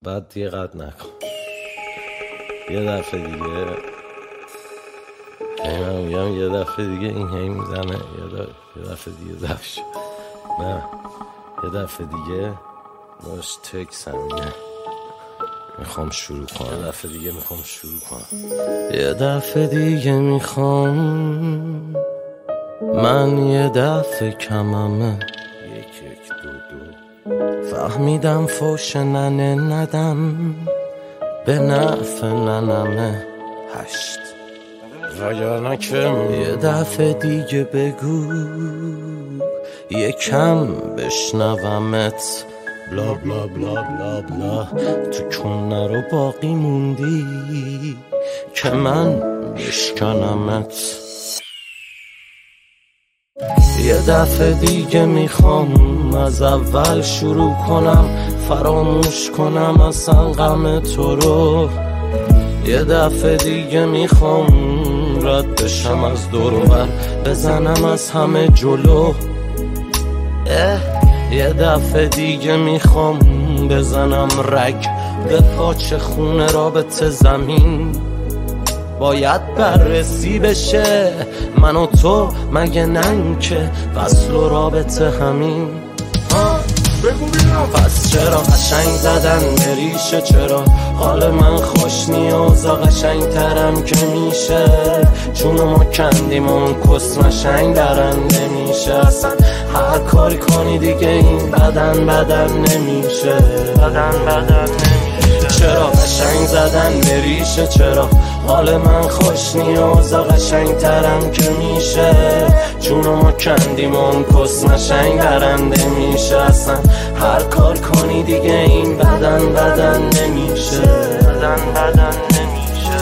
بعد دیگه قد نکن. یه دفعه دیگه من میگم یه دفعه دیگه این هی میزنه، یه دفعه دیگه ضبط شد. نه یه دفعه دیگه باش تکس همینه میخوام شروع کنم. یه دفعه دیگه میخوام شروع کنم. یه دفعه دیگه میخوام من یه دفعه کممه. 1 1 2 2 فهمیدم فوش ننه ندم به نفع ننمه. 8 وگرنه که یه دفعه دیگه بگو یکم بشنومت. بلا بلا بلا بلا بلا تو کنه رو باقی موندی که من بشکنمت. یه دفعه دیگه میخوام از اول شروع کنم، فراموش کنم اصلا غم تو رو. یه دفعه دیگه میخوام رد بشم از دور و بر، بزنم از همه جلو. یه دفعه دیگه میخوام بزنم رگ به پاچه خونه رابطه زمین. باید بررسی بشه من و تو، مگه نن که فصل و رابطه همین. پس چرا قشنگ زدن به ریشه؟ چرا حال من خوش نیازا قشنگ ترم که میشه؟ چون ما کندیم اون کس نشنگ برنده میشه. اصلا هر کاری کنی دیگه این بدن نمیشه. بدن نمیشه. چرا قشنگ زدن به ریشه؟ چرا حال من خوش نیازا قشنگ ترم که میشه؟ چون ما کندیم اون کس نشنگ برنده میشه. اصلا هر کار کنی دیگه این بدن نمیشه. بدن نمیشه.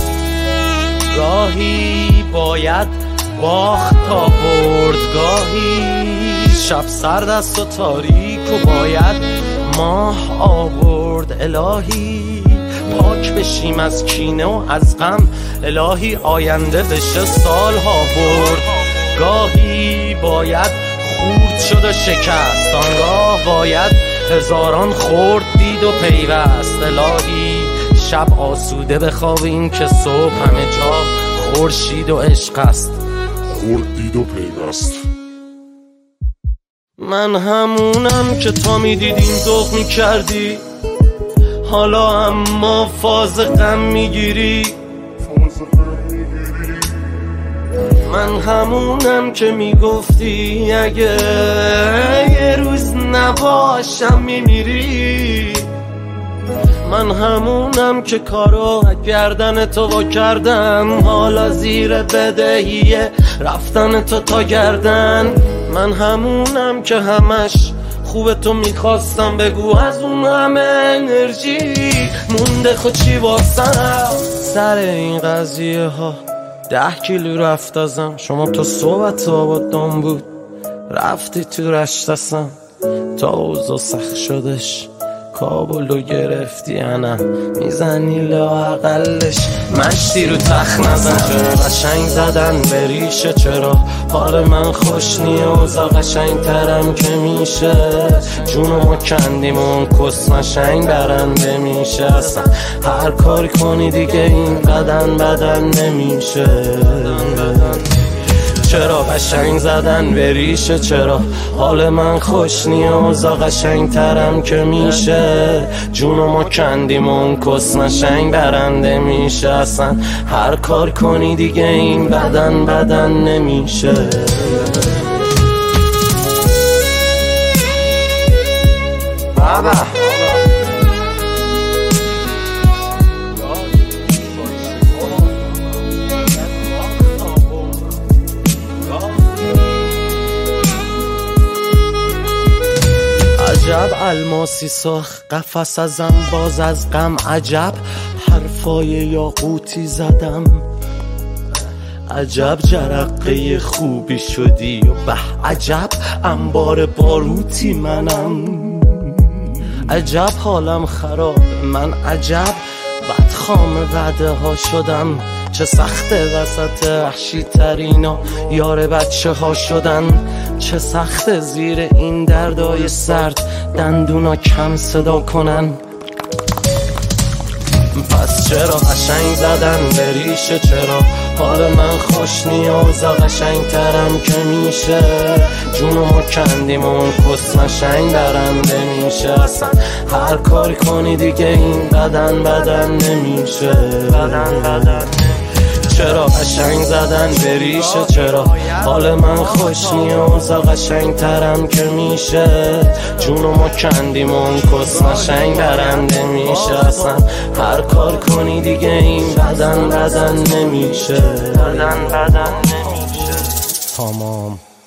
گاهی باید باخت تا برد، گاهی شب سرد است و تاریک و باید ماه آورد. الهی پاک بشیم از کینه و از غم، الهی آینده بشه سالها برد. گاهی باید خورد شد و شکست، آنگاه باید هزاران خورد دید و پیوست. الهی شب آسوده بخوابیم که صبح همه جا خورشید و عشق است. خورد دید و پیوست. من همونم که تا میدیدیم ذوق میکردی، حالا اما فاز غم میگیری. من همونم که میگفتی اگه یه روز نباشم میمیری. من همونم که کارو گردن تو وا کردم، حالا زیر بدهیه رفتن تو تا گردن. من همونم که همش خوب تو میخواستم، بگو از اون همه انرژی مونده خود چی واسم. سر این قضیه ها 10 کیلو رفت ازم. شما تو صحبت آبادان بود رفتی تو رشتسم، تا اوضاع سخت شدش کابلو گرفتی انم میزنی لااقلش مشتی رو تخت نزن. چرا قشنگ زدن به ریشه؟ چرا حال من خوش نیازا قشنگ ترم که میشه؟ جون ما کندیم اون کس نشنگ برنده میشه. اصلا هر کاری کنی دیگه این بدن نمیشه. چرا قشنگ زدن به ریشه؟ چرا حال من خوش نیازا قشنگ ترم که میشه؟ جون ما کندیم اون کس نشنگ برنده میشه. اصلا هر کار کنی دیگه این بدن نمیشه. بابا عجب الماسی ساخت قفس ازم باز از غم، عجب حرفای یاقوتی زدم، عجب جرقه خوبی شدی و به عجب انبار باروتی منم. عجب حالم خراب من، عجب بدخام وعده ها شدم. چه سخته وسط وحشی ترینا یار بچه ها شدن. چه سخته زیر این دردای سرد دندونا کم صدا کنن. پس چرا قشنگ زدن به ریشه؟ چرا حال من خوش نیازا قشنگ ترم که میشه؟ جونو ما کندیم و اون کس قشنگ درنده میشه. اصلا هر کاری کنی دیگه این بدن نمیشه. چرا قشنگ زدن به ریشه؟ چرا حال من خوش نیازا قشنگ ترم که میشه؟ جونو ما کندیم و اون کس قشنگ درنده میشه. اصلا هر کار کنی دیگه این بدن نمیشه. تمام.